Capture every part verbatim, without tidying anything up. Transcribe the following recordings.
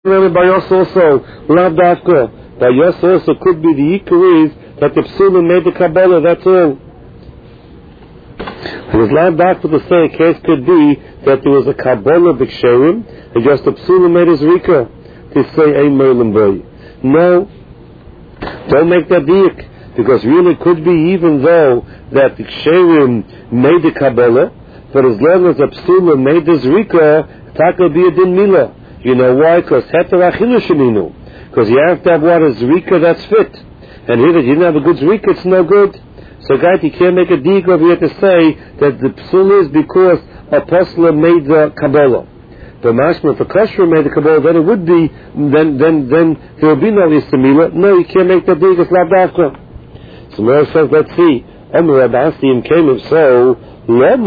by us also, lav dafka. By us also could be the ikar is that the psulim made the Kabbalah, that's all. It was lav dafka to say a case could be that there was a Kabbalah b'ksherim, and just the psulim made his rika, to say a merlin boy. No, don't make that dik, because really it could be even though that the ksherim made the Kabbalah, but as long as the psulim made his rika, taka be a din milah. You know why? Because because you have to have what is zrika that's fit, and here that you didn't have a good zrika, it's no good. So, guys, you can't make a dig over here to say that the psul is because a pasla made the Kabbalah. The mashma, if a kosher made the Kabbalah, then it would be, then then then there would be no istamila. No, you can't make that dig. It's not dafka. So, Mary says, let's see. Amr Abbasim came if so. If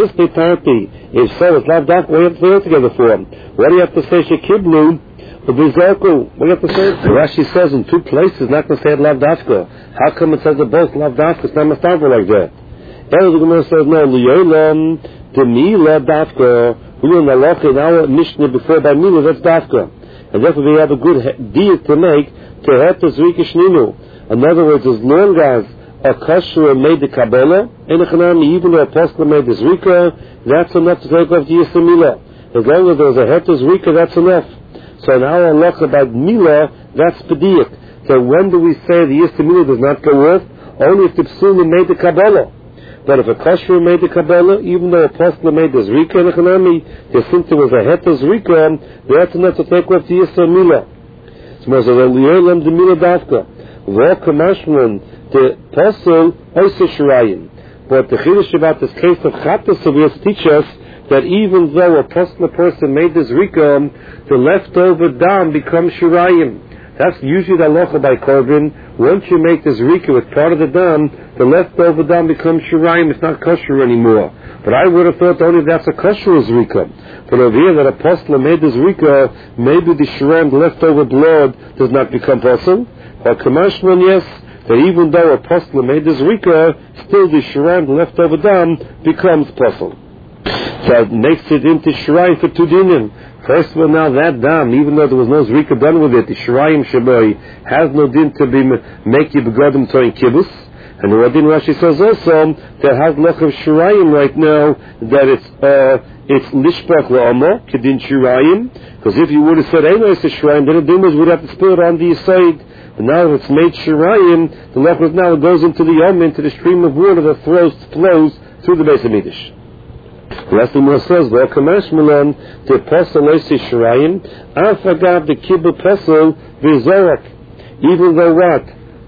so, it's not dafka. What do you have to say it together for? What do you have to say? Shekiblu. What do you have to say? Rashi says in two places, not going to say it lav dafka. How come it says it both lav dafka? It's not mustava like that. And the Gemara says no. Liyolam demila dafka. We learned halacha in our Mishnah before by mila. That's dafka, and therefore we have a good deal to make to have to zrika shninu. In other words, as long as a kosher made the Kabbalah, and even though a apostle made the zrika, that's enough to take off the yisra. As long as there's a heter zrika, that's enough. So in our halacha about Mila, that's Pediach. So when do we say the Yisra Mila does not go off? Only if the Psulim made the Kabbalah. But if a Kasher made the Kabbalah, even though a Apostle made the Zrika and Echanami, since there was a Heta Zrika, that's enough to take off the Yisra Mila. So there's a Reliyolam the Mila Davka. V'o Kamashman, the Apostle, Oisa Shirayim. But the Chiddush about this case of Chatas, so we have to teach us that even though a postal person made this rikam, the leftover dam becomes shirayim. That's usually the halacha by Korban. Once you make this rika with part of the dam, the leftover dam becomes shirayim. It's not kosher anymore. But I would have thought only that's a kosher rika. But over here that a postal made this rika, maybe the shirayim, the leftover blood, does not become postal. But kamashman, yes, that even though a postal made this rika, still the shirayim, the leftover dam, becomes postal. So it makes it into Shirayim for two dinim. First of all, now that dam, even though there was no Zrika done with it, the Shirayim Shabai has no din to be make you begodim to in kibbutz. And the Radin Rashi says also that has loch of Shirayim right now that it's uh, it's lishpach la'ama kedin Shirayim. Because if you would have said anyway it's a Shirayim, then the din was would have to spill it on the side. But now if it's made Shirayim, the loch now goes into the yom, into the stream of water that flows flows through the Beis Hamikdash. The rest of the says, "Well, Kamash Milan, the apostle Leisi Shirayim, Afagav the Kibbutz apostle Vizorak." Even though what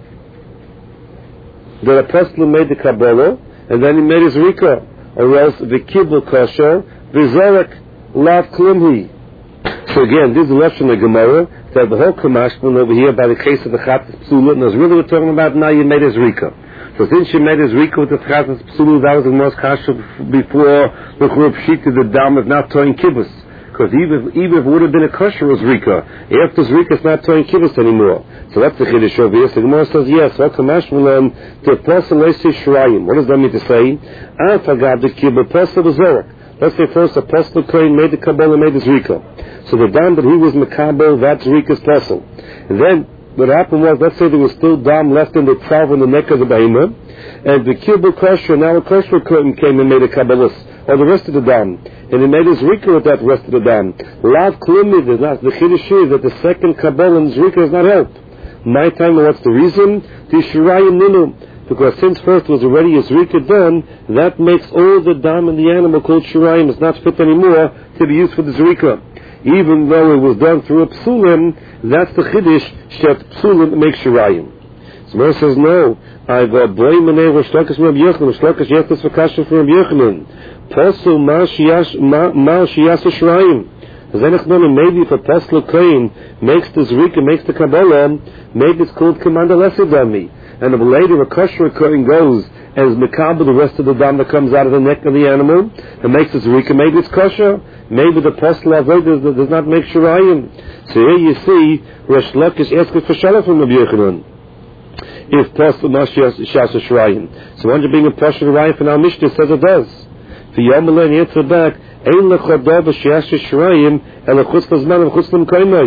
the apostle made the Kabbalah and then he made his Rika, or else the Kibbutz kosher Vizorak lav klumhi. So again, this is the lesson of the Gemara that the whole Kamash Milan over here by the case of the Chatas Psula, and that's really what we're talking about now. You made his Rika. So since she made his rika with the Chatas Psulu, that was the most kasha before the Churub Shita, the dam of not towing kibbutz. Because even, even if it would have been a kosher was rika, after this rika is not towing kibbutz anymore. So that's the Chiddush over here. So the Gemara says, yes, what Kamash Milan, the apostle Leisi Shirayim. What does that mean to say? Afagab the kibbutz apostle was Zorak. Let's say first apostle Kohen made the Kabbalah, made his rika. So the dam that he was Makabel, that's rika's apostle. And then, what happened was, let's say there was still dam left in the tzav in the neck of the behemoth, and the kibbutz kosher, now a kosher curtain came and made a kabbalah, or the rest of the dam, and he made his rika with that rest of the dam. Lav klumi, the chiddush is that the second kabbalah and his rika is not helped. My time, what's the reason? The shirayim ninu, because since first was already his rika done, that makes all the dam in the animal called shirayim is not fit anymore to be used for the zrika. Even though it was done through a psulim, that's the chiddush, shet psulim makes shirayim. So Mary says, no, I've got blame and ever shlokas from Rabbi Yochanan, shlokas yechtas v'kasha from Rabbi Yochanan. Posul ma shiyasa shirayim. Maybe if a postal kohen makes the zrika, makes the kabbalah, maybe it's called command lesidami. And if later a kosher kohen goes as mekabel the rest of the dam that comes out of the neck of the animal and makes the zrika, maybe it's kosher. Maybe the postal avodah does, does not make shirayim. So here you see Resh Lakish asking for shalom from Rabbi Yochanan. If postal mashiyas shasa shirayim, so when you're being a pasha shirayim for our Mishnah says it does. For Yomaleh answer back, ein lechadav shasa shirayim elachutz lazman elachutz lemkaimai.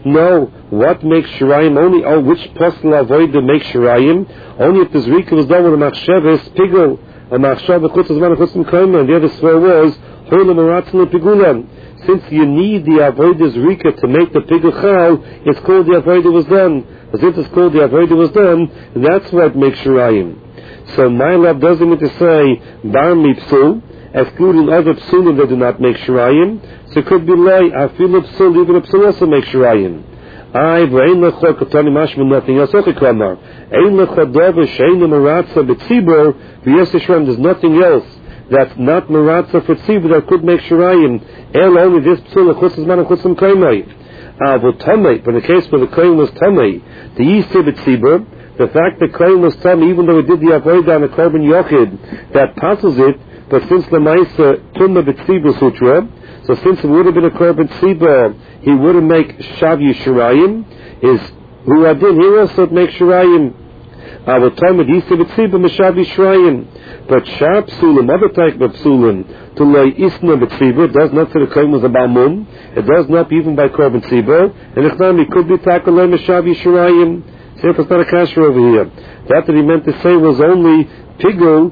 No, what makes Shirayim? Only, oh, which postal avoida makes Shirayim? Only if the Zrika was done with a machsheves pigul, a machshev chutz zman chutz m'koyma, and the other swear was, hoyle maratzin pigulam. Since you need the avoida Zrika to make the pigul chal, it's called the avoida was done. But since it's called the avoida was done, that's what makes Shirayim. So my love doesn't mean to say, bar mipsul, excluding other psulim that do not make Shirayim. So it could be lay, afilu psul, even a psul also makes Shirayim. I, v'ein lecha katani mashma, nothing else, okay, klamar. Ein lecha dover, she'ein maratza, b'tzibur, v'yes Yisrael, there's nothing else that's not maratza for tzibur that could make Shirayim. El only this psul, chutz zman, chutz m'koymai. Ah, v'o tamei, but in the case where the kohen was tamei, the yisir b'tzibur, the fact that kohen was tamei, even though he did the avodah on the korban yochid, that passes it. But since the Maisa Tumma B'Tzibur Sutra, so since it would have been a Korban Tzibur, he wouldn't make Shav Yishirayim, is who Adin, he also would make Shirayim. Our time with Yisra B'Tzibur, Meshav Yishirayim. But Shav Psulim, other type of Psulim, to lay Isna B'Tzibur, does not say the claim was a Balmum, it does not even by Korban Tzibur, and if not, it could be Takalay Meshav Yishirayim. See if it's not a kasher over here. That that he meant to say was only Pigul.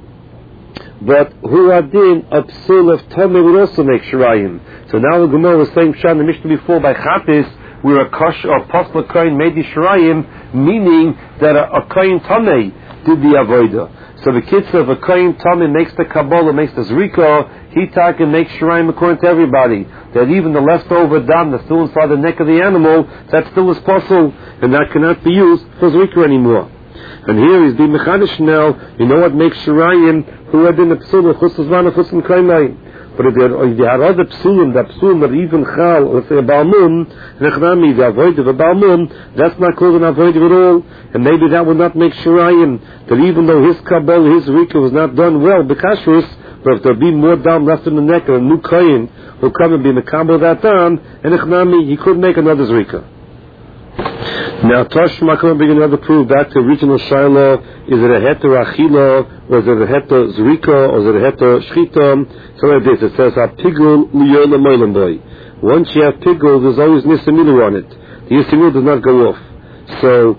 But who adin a psul of Tomei would also make Shirayim. So now the Gemara was saying Pshat in the Mishnah before by Chatis, where a kosh or postal kohen made the Shirayim, meaning that a, a kohen Tomei did the avodah. So the kids of a kohen Tomei makes the Kabbalah, makes the Zrika, he tak and makes Shirayim according to everybody. That even the leftover dam that's still inside the neck of the animal, that still is possible, and that cannot be used for Zrika anymore. And here is the mechanish now. You know what makes Shirayim? Who had been the psulim chutz zman chutz m'koymai. But if you had other psulim, the psulim that even chal, let's say a balmum, nechnami the avoid of a balmum, that's not called an avoid at all. And maybe that would not make Shirayim. That even though his kabbalah, his rika was not done well, bekashrus, but if there be more dam left in the neck, and a new kohen will come and be mekabel that dam, and nechnami he could make another zrika. Now, Toshma can bring another proof back to original Shiloh. Is it a heter achila, or is it a heter zrika, or is it a heter shchita? So like this, it says, "Pigul liyola moilam boy." Once you have pigul, there's always nisamilu on it. The nisamilu does not go off. So,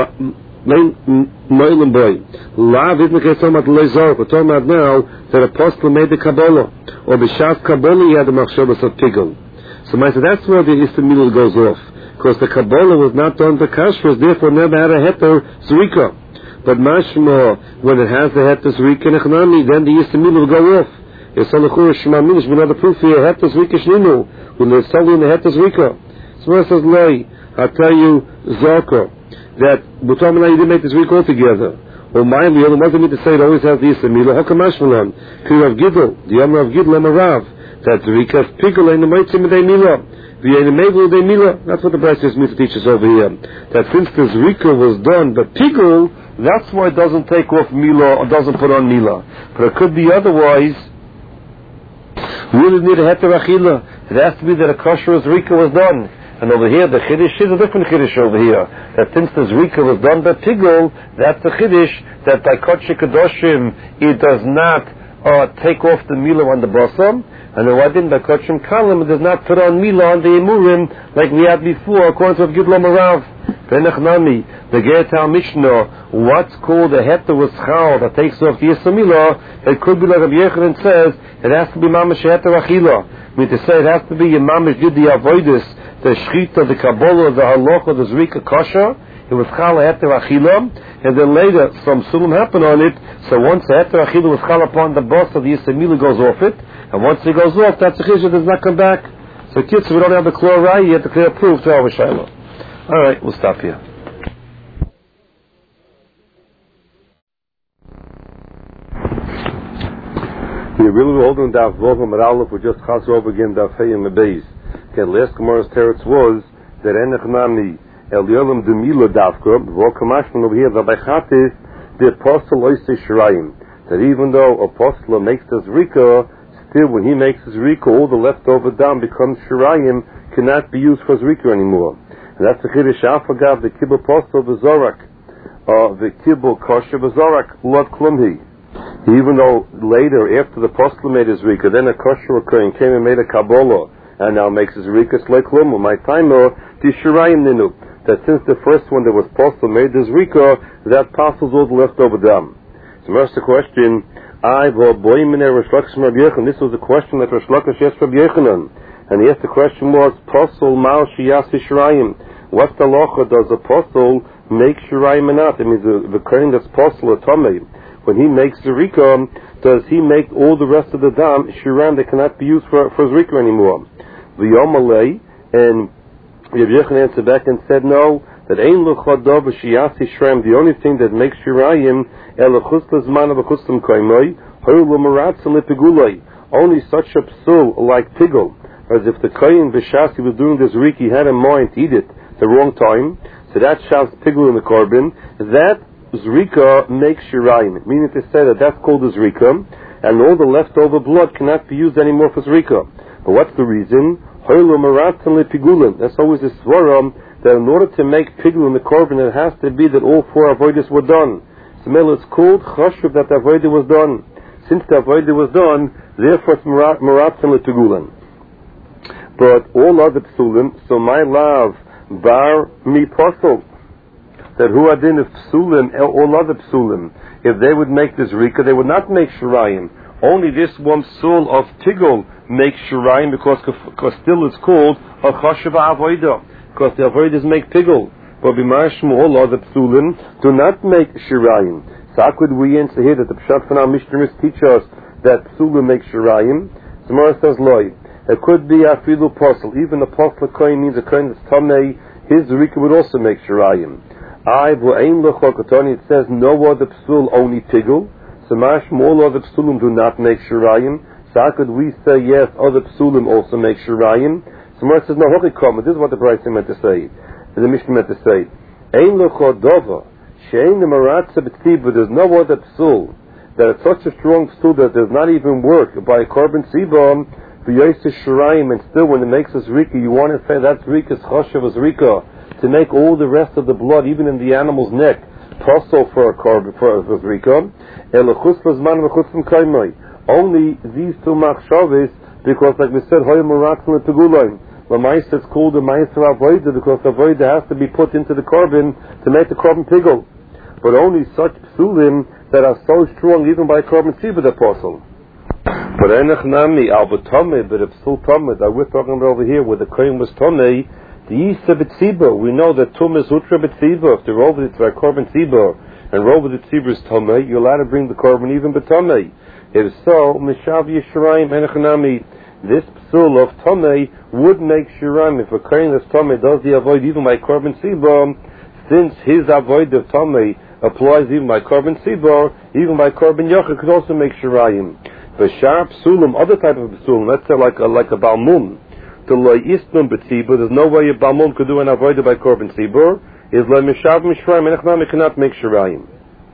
moilam boy. La vidmekei tomat leizor. We're talking about now that apostle made the Kabbalah, or b'shas Kabbalah he had the machshavas of pigul. So, I said that's where the nisamilu goes off. Because the Kabbalah was not done to kashrus, therefore never had a heter zrika. But mashma, when it has the heter zrika nechnami, then the yisamilu will go off. Yisalichur shema minish, another proof here, heter zrika shninu, when they're solely in the heter zrika. So it says, loi, I'll tell you, zaka, that Butamana you didn't make the zrika altogether. Or my liyah, what does it mean to say it always has the yisamilu? Hokamashmalan, kiri of gidl, the yamar of gidl amarav, that zrika of pigul in the maitzim of milah. That's what the Braysos means to teach us over here. That since the Zrika was done, but Pigul, that's why it doesn't take off Milah or doesn't put on Milah. But it could be otherwise. We really need a Heter Achila. It has to be that a kosher Zrika was done. And over here, the Chiddush is a different Chiddush over here. That since the Zrika was done by Pigul, that's the Chiddush, that by Kodesh Kadoshim, it does not uh, take off the Milah on the Basam. And the Wadin by Kochim Kalim does not put on Milah on the Emurim like we had before, according to Gidlam Arav. Benachnami, the Ge'etal Mishnah, what's called a Heter with Chal that takes off the Yisamilah, it could be like Rabbi Yechanan says, it has to be Mamash Heter Achila. I mean to say it has to be a Mamash did the Avoidus, the Shchita, the Kabbalah, the Halacha, the Zrika Kosher, it was Chal Heter Achila, and then later some Sulam happened on it, so once the Heter Achila was Chal upon the boss of the Yisamilah goes off it, and once it goes off, that's a chiddush, does not come back. So kids, if we don't have the clear right, you have to clear proof to our Shiloh. All right, we'll stop here. We really were holding Daf Vovim at Aleph. We just chas over again Daf Hey and Mebeis. Okay, last Gemara's teretz was that Enech Nami El Yolam Demila Davka V'Okamashman over here Rabbi Chatis the Apostle Oisei Shirayim, that even though Apostle makes the Zrika, still when he makes his Zrika, all the leftover dam becomes Shirayim, cannot be used for Zrika anymore. And that's the Chiddush Afagav, the Kibbul Apostle V'Zorak, uh, the Kibbul Kosher V'Zorak, Lot Klumhi. Even though later, after the Apostle made his Zrika, then a Kosher Kohen came and made a Kabbalah, and now makes his Zrika Slei Klum, my time, the Shirayim Ninu, that since the first one that was possible made this Rika, that passes all the leftover dam. So first the question, I will boy min Rosh Lakish Rabbi Yochanan. This was the question that Rosh Lakish asked Rabbi Yochanan. And he asked the question was, Posel Mal Shiyas Shirayim. What's the locha? Does a posel make Shirayim or not? It means the, the kohen that's posel a Tomei, when he makes the Rika, does he make all the rest of the dam Shirayim that cannot be used for, for his Rika anymore? The Yomalei, and Rabbi Yochanan answered back and said, no, that Ein Luchadov Shiyasi Shirayim, the only thing that makes Shirayim, Elachus Lazman of Akustam Kaimoi, Hoylu Maratzim Lepiguloi, only such a psul like Pigul, as if the Kohen Vishasi was doing this Rika, he had in mind to eat it the wrong time, so that shouts Pigul in the Korban, that Zrika makes Shirayim, meaning to say that that's called a Zrika, and all the leftover blood cannot be used anymore for Zrika. But what's the reason? That's always a svaram that in order to make pigul in the korban, it has to be that all four avodas were done. So it's called chashuv that the avodah was done. Since the avodah was done, therefore it's maratzim lepigulan. But all other psulim, so my love bar mi posel, that who adin of psulim, all other psulim, if they would make this rika, they would not make shirayim. Only this one psul of tigul makes shirayim because, because still it's called a chashuv avodah, because the avodas make tigul. But b'marshmu all other psulim do not make shirayim. So how could we answer here that the pshat from our mishnah teach us that psulim make shirayim? The Gemara says loy. It could be afilu posel. Even a posel kohen means a kohen that's tamei. His rika would also make shirayim. I v'ain l'chokotoni. It says no other psul, only tigul. So mashmu all other psulim do not make shirayim. So how could we say yes, other psulim also make shirayim? So Gemara says no. Hochikom. This is what the Brayso meant to say. The Mishnah meant to say, Ein l'chodova she'ein l'maratza b'tziba. There's no other psul that it's such a strong psul that does not even work by a korban tzibah v'yoyse shirayim, and still when it makes us rika, you want to say that's rika's choshev as rika to make all the rest of the blood, even in the animal's neck, possible for a korban for a rika. Elachus l'zman v'chutzim kaimai. Only these two machshavos, because like we said, hoy maratzim l'pegulayim. The Ma'aser is called the Ma'aser Avodah because the Avodah has to be put into the korban to make the korban pigul. But only such psulim that are so strong, even by korban tzibah, the apostle. But enach nami al b'tomei, but if psul tomei that we're talking about over here, where the kohen was tomei, the yisa b'tzibah, we know that tum is utra b'tzibah. If they're over the korban tzibah and over the tzibah is tomei, you're allowed to bring the korban even b'tomei. If so, mishav yishrayim enach nami. This psul of tomei would make shirayim if a kohen that's tomei does the avoid even by korban tzibah, since his avoid of tomei applies even by korban tzibah, even by korban yochid could also make shirayim. But sharp psulim, other type of psulim, let's say like a, like a balmum, to loy isnum b'tzibah, there's no way a balmum could do an avoid by korban tzibah, is loy mishav mishraim, and echnami cannot make shirayim.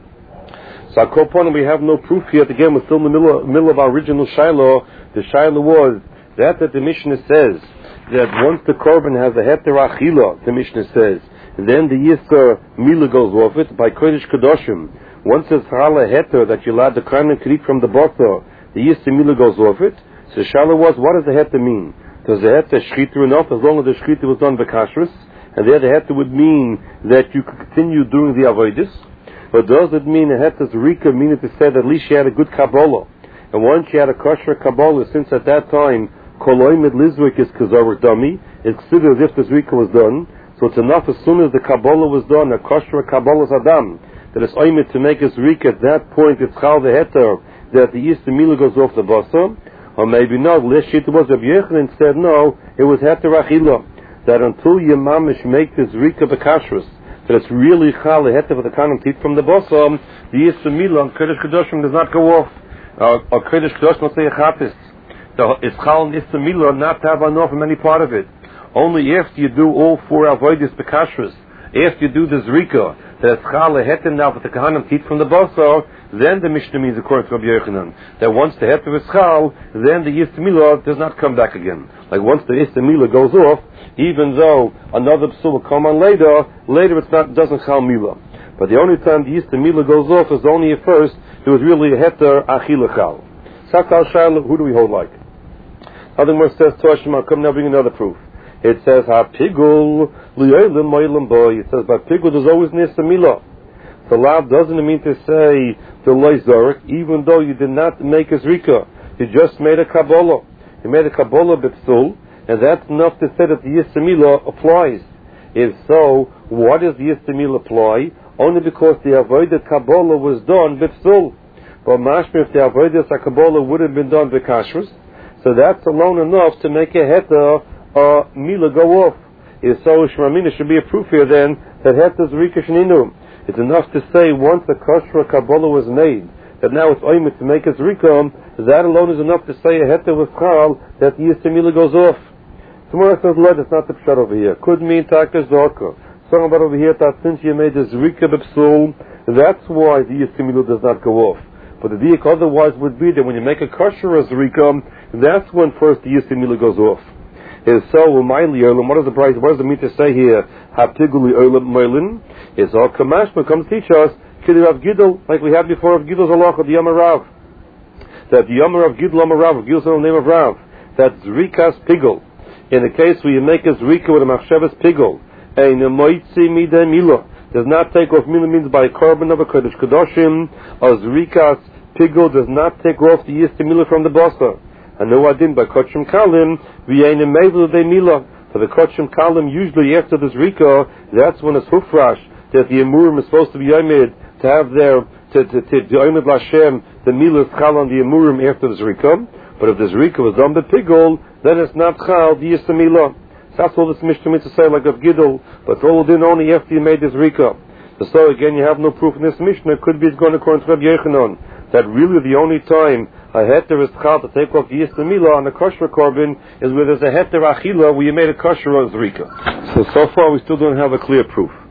So our Kopon, we have no proof yet. Again, we're still in the middle, middle of our original Shiloh. The Shiloh was that that the Mishnah says that once the korban has a heter achila, the Mishnah says, then the yisur mila goes off it by kodesh kadoshim. Once it's chala heter that you allowed the kohen to eat from the bother, the yisur mila goes off it. So the Shiloh was, what does the heter mean? Does the heter shchitu enough as long as the shchitu was done b'kashrus? And there the heter would mean that you could continue doing the avoidus. But does it mean a heter's rika, meaning to say that at least she had a good kabbalah? And once she had a kosher kabbalah, since at that time koloi mid lizrik is kazoruk dami, it's considered as if this rika was done. So it's enough as soon as the kabbalah was done, a kosher kabbalah's adam, that it's oimid to make his rika. At that point, it's chal the heter that the yisur mila goes off the basa, or maybe not. Lest it was Rabbi Yochanan said no, it was heter achila, that until you mamish make this rika b'kashrus, that it's really chal the heter for the kanim teeth from the basa, the yisur mila on kodesh kadoshim does not go off. Or uh, kodesh kadosh must say a chatis. So it's chal and yisur mila not to have enough from any part of it. Only after you do all four avoidis bekashrus, after you do the zrika, that it's chal a heter now for the kahanim teeth from the basar, then the Mishnah means according to Rabbi Yochanan that once the heter is chal, then the yisur mila does not come back again. Like once the yisur mila goes off, even though another psul will come on later, later it's not doesn't chal mila. But the only time the yisur mila goes off is only at first. There was really a heter achila chal. Sakal shayla, who do we hold like? Other more says Toshima, come now bring another proof. It says ha pigul li'olim mo'ilim boy. It says by pigul there's always nisamila. The lav doesn't mean to say the loizorik, even though you did not make a zrika. You just made a kabbalah. You made a kabbalah b'psul, and that's enough to say that the yisamila applies. If so, why does the yisamila apply? Only because the avodah kabbalah was done b'psul. But mashma, if the avodah kabbalah would have been done b'kashrus, so that's alone enough to make a heta uh, mila go off. If so, shramina should be a proof here then that heta zrika sheninu. It's enough to say once the kosher kabbalah was made, that now it's oimit to make a zrika, that alone is enough to say a heta with chal, that the yisamila goes off. Tomorrow says, Lord, it's not the pshat over here. Could mean taka zorka. Something about over here that since you made the zrika b'psul, that's why the yisamila does not go off. But the diak otherwise would be that when you make a kosher zrika, that's when first the yisamila goes off. Is so, what does the price, what does it mean to say here, haptiguli olam moilin? It's all kamashma comes teach us, kiddi Rav Gidl, like we had before of Gidl's halacha, the Yom Rav. That the Yom Rav Gidl Yom Rav, Gidl's the name of Rav, that zrikas pigul. In the case where you make a zrika with a machshavas pigul, and a moitzi midei mila, does not take off, mila means by a carbon of a kodesh kadoshim, a zrikas pigul does not take off the yistim mila from the basa. And no adin by kochim kalim, v'yein mevul de mila. For the kochim kalim, usually after the zrika, that's when it's hufrash, that the emurim is supposed to be yomed, to have their, to, to, to, to yomed l'Hashem, the mila is chal on the emurim after the zrika. But if the zrika was done by pigul, then it's not chal, the yisamila. So that's all this mishnah means to say, like of Gidl, but it's all din only after you made this zrika. So, so again, you have no proof in this mishnah. It could be it's going according to Rabbi Yechanan, that really the only time a heter is chal to take off the yisamila on a kosher korban is where there's a heter achila where you made a kosher on zrika. So, so far we still don't have a clear proof.